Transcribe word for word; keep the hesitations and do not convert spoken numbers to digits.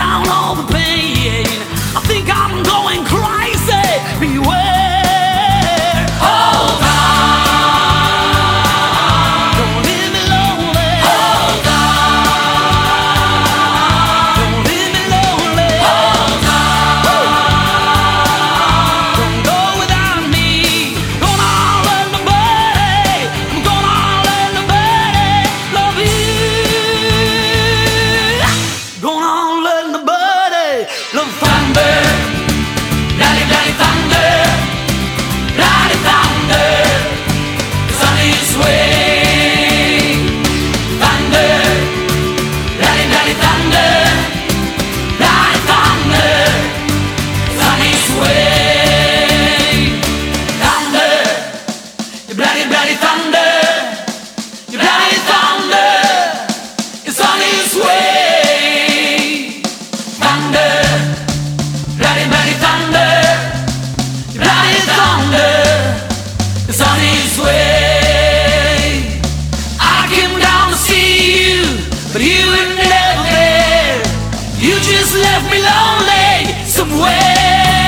down all the pain. I think I'm going crazy. Beware. Hold on. Don't leave me lonely. Hold on. Don't leave me lonely. Hold on. Don't go without me. Gonna let nobody. I'm gonna let nobody love you. Gonna let nobody love thunder. Daddy, daddy, thunder. Daddy, thunder. The sun is swaying. Thunder. Daddy, daddy, thunder. Daddy, thunder. The sun is swaying. Thunder. You bloody, bloody thunder. You bloody thunder. The sun is swaying. Thunder. Bloody, bloody thunder. You bloody thunder. The sun is swaying. I came down to see you, but you were never there. You just left me lonely somewhere.